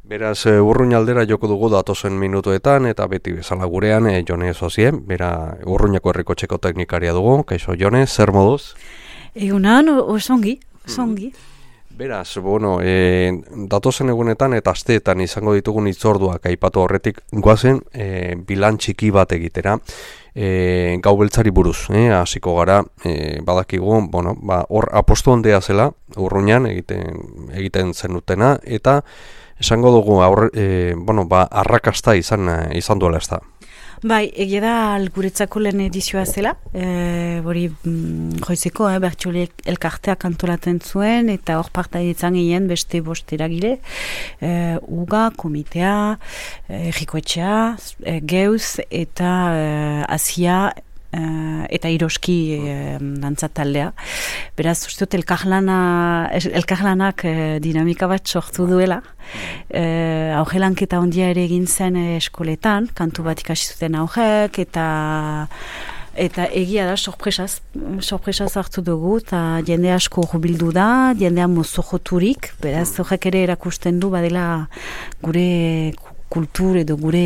Beraz, Urruñ aldera joko dugu datozen minutuetan, eta beti bezala gurean, Jone Sozien, bera Urruñako herrikotxeko teknikaria dugu. Kaixo, Jone, zer moduz? Egunan, osongi. Beraz, datozen egunetan eta asteetan izango ditugun hitzorduak aipatu horretik, goazen bilan txiki bat egitera, gau beltzari buruz, hasiko gara, badakigu, hor apostu ondea zela, Urruñan egiten zenutena, eta esango dugu, arrakasta izan duela ez da. Bai, egia da guretzako lehen edizioa zela, joizeko, bertxoli elkarteak antolatzen zuen, eta hor parta ditzan ginen beste bost eragile, UGA, komitea, errikoetxea, geuz, eta Asia, eta Iroski dantzataldea. Beraz, uste dut elkarlanak dinamika bat sortu duela. Aurrelanketa ondia ere egin zen eskoletan, kantu bat ikasi zuten aurrek, eta egia da, sorpresaz hartu dugu, eta jende asko hurbildu da, jendea mozojoturik, beraz, horrek ere erakusten du, badela gure kultur edo gure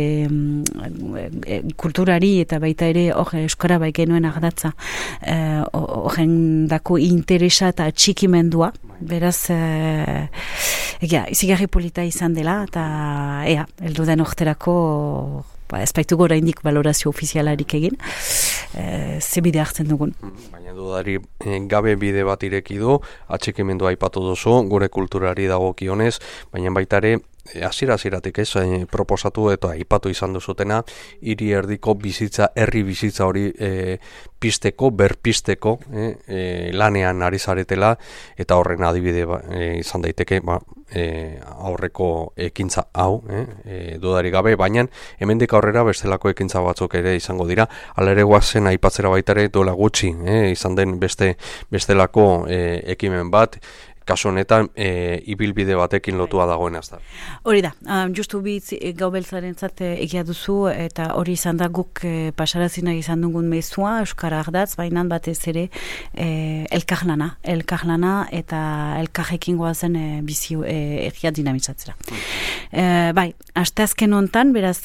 kulturari eta baita ere euskara bai genuen ardatza horren dako interesa eta txikimendua, beraz izigarri polita izan dela eta heldu den orterako ez baitugu oraindik valorazio ofizialarik egin, ze bide hartzen dugun. Baina dudari gabe bide bat ireki du, atxikimendua aipatu duzu, gure kulturari dagokionez, baina baita ere hasieratik proposatu eta aipatu izan duzutena, hiri erdiko bizitza, herri bizitza hori berpisteko lanean ari zaretela, eta horren adibide izan daiteke aurreko ekintza hau, dudari gabe, baina hemendik aurrera bestelako ekintza batzuk ere izango dira, hala ere guazen aipatzera baita ere duela gutxi, izan den bestelako ekimen bat, kasu honetan, ibilbide batekin lotua dagoen ez da. Hori da, justu bitz gau beltzarentzat egia duzu, eta hori izan da guk pasarazinak izan dugun mezua, Euskara ardatz, baina batez ere elkarlana eta elkarrekin goazen bizi egia dinamizatzera. Bai, asteazken hontan, beraz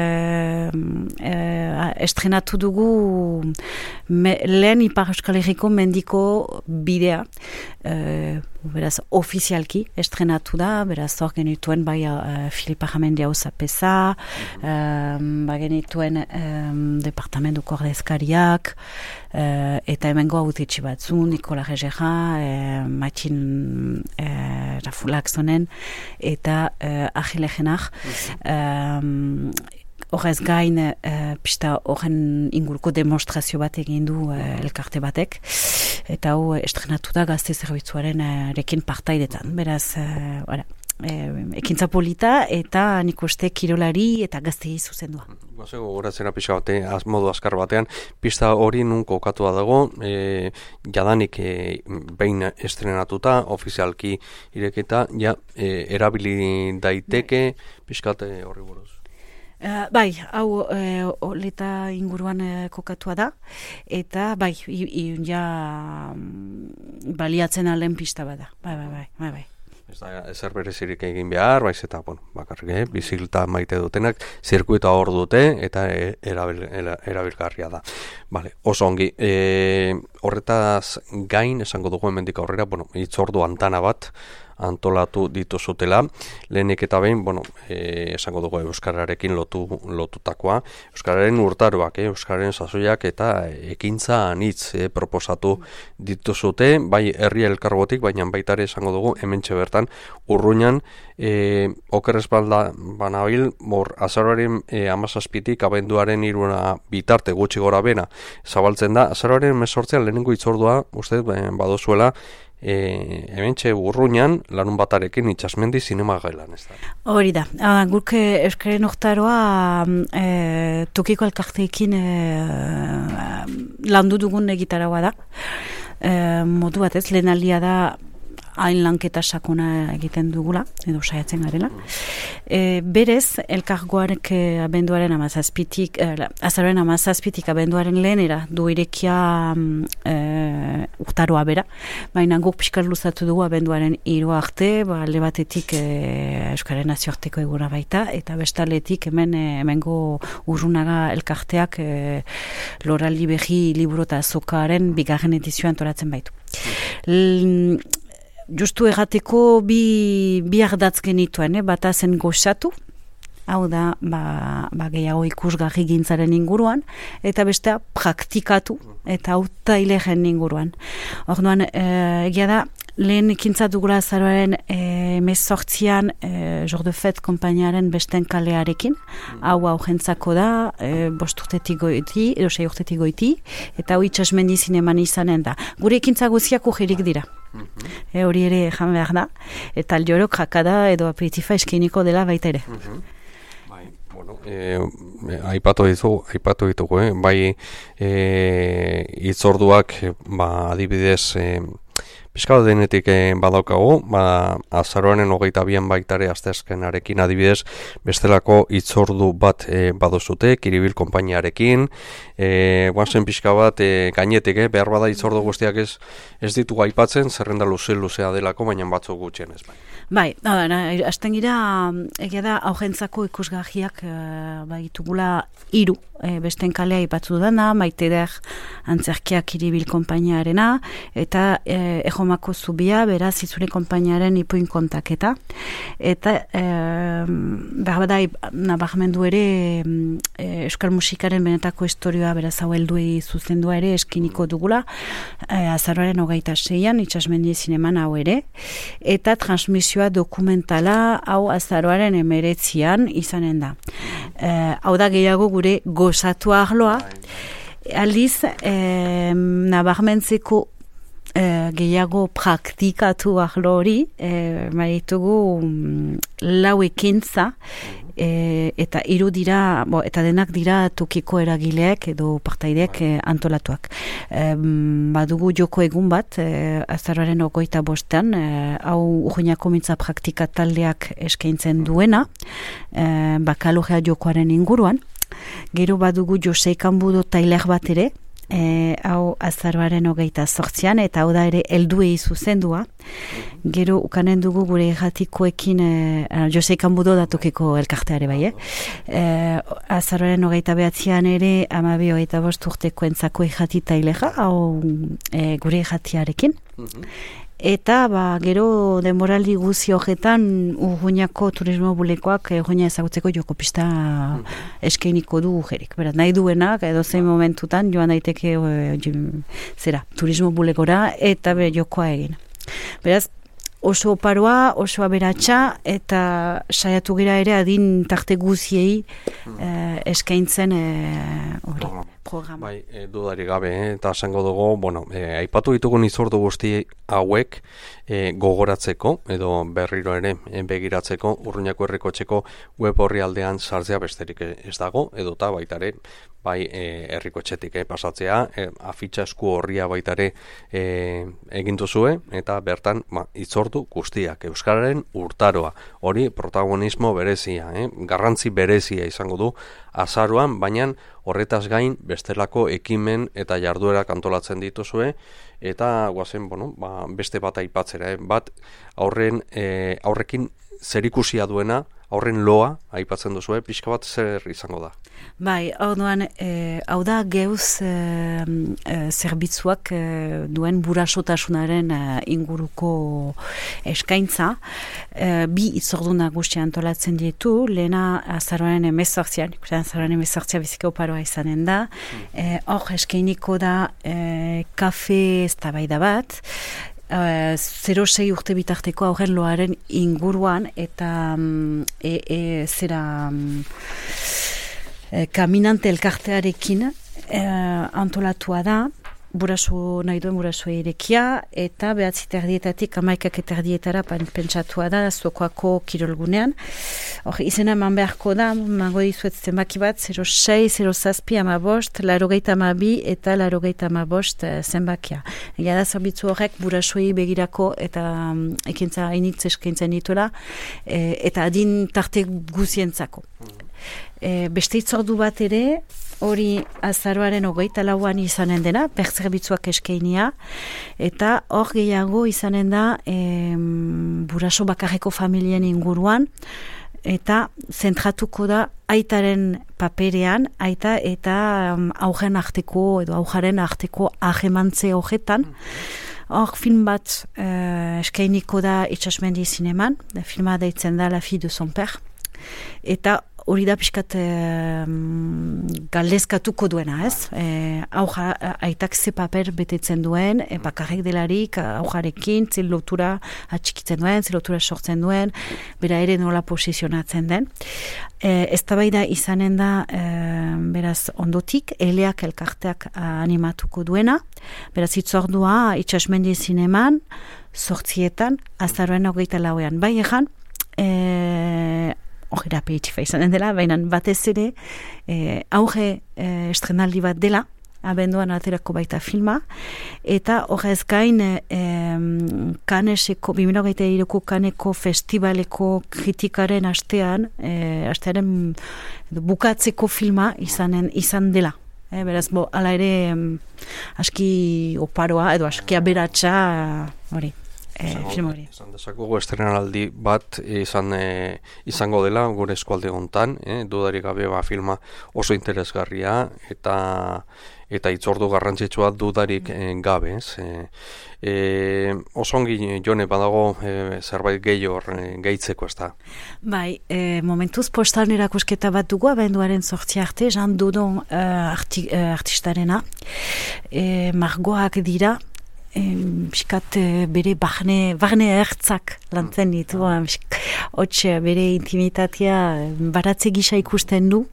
estrenatu dugu lehen Ipar Euskal Herriko mendiko bidea, beraz, ofizialki estrenatu da, beraz, hor genituen bai Filipa Jamendi hau zapesa, genituen departamentuko ordezkariak, eta hemengo hautetxe batzu, Nikola Regeja, Matxin Rafulak zonen, eta Agile Genak, horrez gain, pista horren inguruko demonstrazio bat egin du elkarte batek, eta hau estrenatu da gazte zerbitzuaren rekin partaidetan. Beraz, ekintza polita eta nik uste kirolari eta gaztei zuzendua. Bazego goratzera pixka bate, modu askar batean, pista hori nun kokatua dago, jadanik behin estrenatuta, ofizialki ireketa, erabili daiteke, pixkat horri buruz. Bai, hau oleta inguruan kokatua da, eta bai, baliatzen alen pista bada. Bai. Ez da, ezer berezirik egin behar, baiz eta, bakarrik, bizikleta maite dutenak, zirkuita hor dute, eta erabilgarria da. Vale, oso ongi, horretaz gain, esango dugu hemendik aurrera, hitzordu antana bat, antolatu dituzutela, lehenik eta behin, esango dugu euskararekin lotutakoa, euskararen urtaroak, euskararen sasoiak eta ekintza anitz proposatu dituzute, bai herri elkargotik, baina baita ere esango dugu hementxe bertan Urruñan, okerrez banabil, azaroaren 17tik abenduaren 3 bitarte gutxi gora bena zabaltzen da, azaroaren 18 lehenengo hitzordua, uste badozuela, hementxe Urruñan larun batarekin Itsasmendi zinema gailan, ez da? Hori da, guk euskaren oktaroa tokiko elkarteekin landu dugun egitaragoa da, modu batez, lehen aldia da hain lanketa sakona egiten dugula, edo saiatzen garela. Berez, elkargoarek abenduaren 17-tik, azaroaren 17-tik abenduaren lehenera du irekia urtaroa bera, baina guk pixkar luzatu dugu abenduaren 3 arte, alde batetik Euskararen nazioarteko eguna baita, eta bestaletik hemengo Urrunaga elkarteak Loraldi Berri liburu eta azokaren 2. edizioa antolatzen baitu. Justu errateko bi ardatz genituen, bata zen gozatu, hau da, gehiago ikusgarri gintzaren inguruan, eta bestea praktikatu, eta hautaileren inguruan. Orduan, egia da, lehen ekintza dugula azaroaren 18an Jour de Fête konpainiaren besten kalearekin, hau jentzako da, 5 urtetik goiti, edo 6 urtetik goiti, eta hau itxasmendi zineman izanen da. Gure ekintza guziak ujerik dira. Hori ere jan behar da, eta aljorok jakada edo aperitifa eskiniko dela baita ere. Aipatu ditugu, bai hitzorduak adibidez pixka denetik badaukagu, azaroaren 22an baitare asteazkenarekin adibidez bestelako hitzordu bat baduzute, Kiribil konpainiarekin, guazen pixka bat gainetik, behar bada hitzordu guztiak ez ditugu aipatzen, zerrenda luzea delako, baina batzuk gutxien ez bai. Bai, hasten gira, egia da, augentzako ikusgahiak baitugula 3, besten kalea ipatzu dana, Maiteder antzerkiak Kiribil konpainiarena, eta Ejomako zubia, beraz, Izure konpainiaren ipuin kontaketa, eta behar bada, nabarmendu ere euskal musikaren benetako historioa, beraz, hau helduei zuzendua ere eskiniko dugula, azaroaren 26an, itxasmendi zineman hau ere, eta transmisioa dokumentala hau azaroaren 19an izanen da. Hau da gehiago gure gozatu arloa, aldiz nabarmentzeko gehiago praktikatu arlo hori, maritugu 4 ekintza, eta 3 dira, eta denak dira tokiko eragileak edo partaideak antolatuak. Badugu joko egun bat, azaroaren 25an, hau Urruñako mintza praktika taldeak eskaintzen duena, bakalogea jokoaren inguruan. Gero badugu Josei Kanbudo tailer bat ere, hau azaroaren 28an, eta hau da ere helduei zuzendua. Gero ukanen dugu gure erratikoekin, Josei Kanbudo datokiko elkarteare bai, azaroaren 29an ere 12-25 urteko entzako errati tailera, hau gure erratiarekin. Eta gero denboraldi guzi horretan Urruñako turismo bulekoak Urruña ezagutzeko joko pista eskainiko du ujerik. Beraz, nahi duenak edo zein momentutan joan daiteke turismo bulekora eta jokoa egin. Beraz, oso oparoa, oso aberatsa, eta saiatu gira ere adin tarte guziei eskaintzen programa. Bai, dudari gabe, eta esango dugu, aipatu ditugun hitzordu guzti hauek gogoratzeko, edo berriro ere begiratzeko, Urruñako Herrikotxeko web orrialdean sartzea besterik ez dago, edota baitare, bai Herrikotxetik pasatzea, afitxa esku horria baitare egin duzue, eta bertan hitzordu guztiak, Euskararen urtaroa, hori protagonismo berezia, garrantzi berezia izango du azaroan, baina horretaz gain bestelako ekimen eta jarduerak antolatzen dituzue, eta guazen, beste bat aipatzera, bat aurrekin zerikusia duena, aurren loa aipatzen duzu, pixka bat zer izango da? Bai, hau da geuz zerbitzuak duen burasotasunaren inguruko eskaintza. Bi hitzordu nagusi antolatzen ditu, lehena azaroaren 18an, azaroaren 18a biziko paroa izanen da. Hor eskainiko da kafe eztabaida bat, 0-6 urte bitarteko aurren loaren inguruan, eta kaminante elkartearekin antolatua da, nahi duen buraso irekia, eta 9 erdietatik 11 erdietara pentsatua da Zokoako kirolgunean. izena eman beharko da, mango dizuet zenbaki bat, 06, 07, 15, 82 eta 85 zenbakia. Egia da zerbitzu horrek burasuei begirako eta ekintza hainitz eskaintzen dituela, eta adin tarte guzientzako. Beste itzordu bat ere, hori azaroaren 24an izanen dena, berzerbitzuak eskainia, eta hor gehiago izanen da buraso bakarreko familien inguruan, eta zentratuko da aitaren paperean, aita eta augen arteko edo aujaren arteko ahemantze horretan. Hor film bat eskainiko da Itxasmendi zineman, filma deitzen da La fille de son père, eta hori da pixkat galdezkatuko duena, ez? Aitak ze paper betetzen duen, bakarrik delarik, aujarekin, ze lotura atxikitzen duen, ze lotura sortzen duen, bera ere nola posizionatzen den. Eztabaida izanen da, beraz, ondotik, eleak elkarteak animatuko duena, beraz, itzordua, Itxasmendi zineman, 8etan, azaroen 24ean. Bai egan, hori da peitifa izanen dela, baina batez ere auge estrenaldi bat dela, abenduan aterako baita filma, eta horrez gain Kaneseko, 2023ko Kaneko festivaleko kritikaren astearen bukatzeko filma izan dela. Beraz, ala ere aski oparoa, edo aski aberatsa hori. Izan dezakugu estrenaldi bat izango dela gure eskualde hontan, dudarik gabe filma oso interesgarria eta itzordu garrantzitsua dudarik gabe. Osongi, Jone, badago zerbait gehiago gehitzeko, ez da? Bai, momentuz postan erakusketa bat dugu, abenduaren 8 arte, Jean Dodon artistarena, margoak dira, biskat bere barne ertzak lantzen ditu, hots bere intimitatea baratze gisa ikusten du,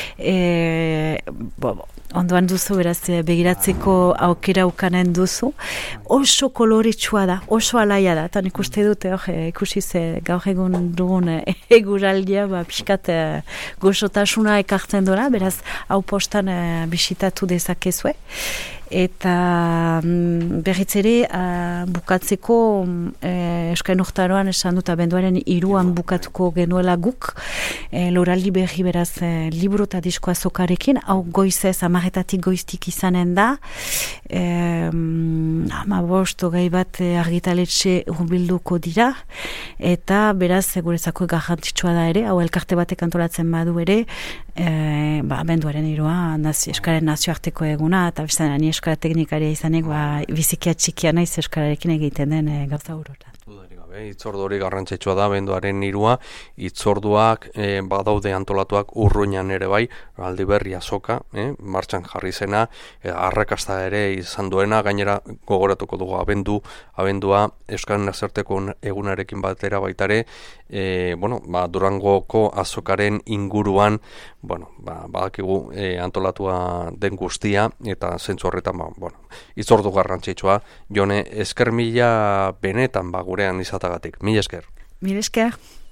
ondoan duzu, beraz, begiratzeko aukera ukanen duzu, oso koloretsua da, oso alaia da, eta nik uste dute, ikusiz gaur egun dugun eguraldia, piskat gozotasuna ekartzen dola, beraz, hau postan bisitatu dezakezue, eta berriz ere bukatzeko Euskal Urtaroan esan dut abenduaren 3an bukatuko genuela guk, loraldi berri beraz liburu eta disko azokarekin, hau goizez, 10:00 goiztik izanen da, 15 gai bat argitaletxe hurbilduko dira, eta beraz guretzako garrantzitsua da ere, hau elkarte batek antolatzen badu ere, abenduaren 3a Euskaren nazioarteko eguna, eta biztan ani Euskara teknikaria izanek, bizikia txikia naiz Euskararekin egiten den gauza urora. Itzordu hori garrantzitsua da, abenduaren 3a, itzorduak badaude antolatuak Urruñan ere bai, aldi berri azoka, martxan jarri zena, arrakasta ere izan duena, gainera gogoratuko dugu abendua Euskaren nazioarteko egunarekin batera baitare, Durangoko azokaren inguruan, badakigu antolatua den guztia, eta zentzu horretan, itzordu garrantzitsua. Jone, esker mila benetan gurean izatagatik. Mila esker. Mila esker.